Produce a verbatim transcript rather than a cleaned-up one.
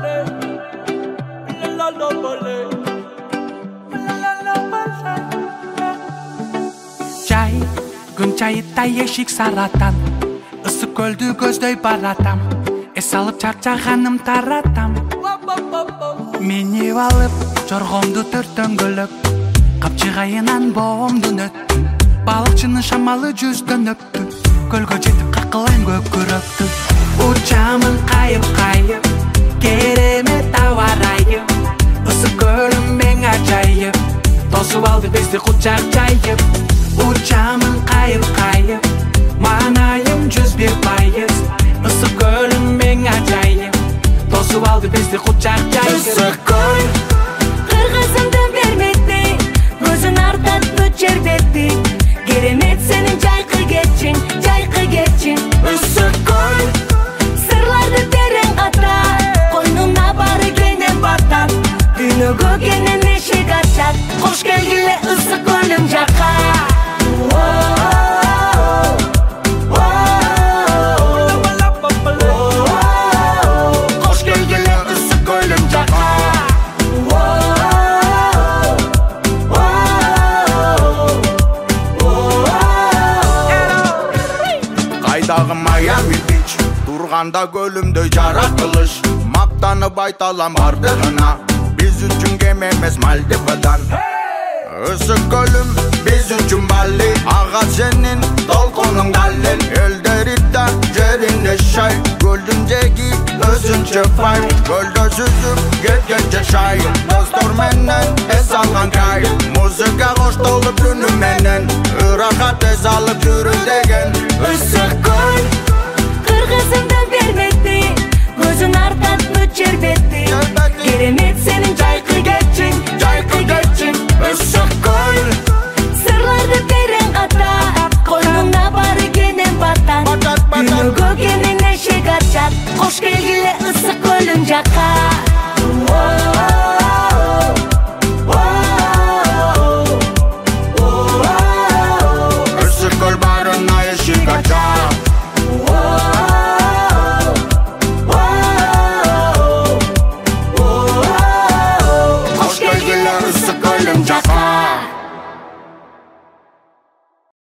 Жай күн жайыттай ешік саратам, ысык көлдү көздөй баратам, эс алып чарчаганым таратам. Мени алып жоргомду төрттөн көлөп, капчыгайынан боомду нөттүм, балыкчынын шамалы жүздөн өптү, көлгө жетип какылайм көкүрөктү. Учамын кайып кайып, керемет аба ырайы, ысык көлүм эң ажайып, тосуп алды бизди кучак жайып. Учамын кайып кайып, манайым жүз бир пайыз, ысык көлүм эң ажайып, тосуп алды бизди кучак жайып. Ысык көл кыргызымды берметти, көзүн артатты жербетти, керемет сенин жайкы кетчиң, жайкы кетчиң. Ысык көл сырларды терең ката, койнуна бары кенен батат, дүйнөгө кенен эшик ачат. Кош келгиле ысык көлүм жакка. Кайдагы Майами Бич, турганда көлүмдөй жаратылыш, мактанып айталам бардыгына, биз үчүн кем эмес Мальдивадан. Ысык көлүм биз үчүн Бали, ага сенин толкунуң далил, элдеритте жеринде шай, көлдүн жеги өзүнчө фай, көлдө сүзүп кеткенче шай, достор менен эс алган кай, музыка коштолуп түнү менен, ырахат эс алып жүрү деген. Ысык көл кыргызымды берметти, көзүн артатты жербетти, керемет сенин жайкы кетчиң, жайкы кетчиң. Ысык көл сырларды терең ката, койнуна бары кенен батат, дүйнөгө кенен эшик ачат. Кош келгиле ысык көлүм жакка.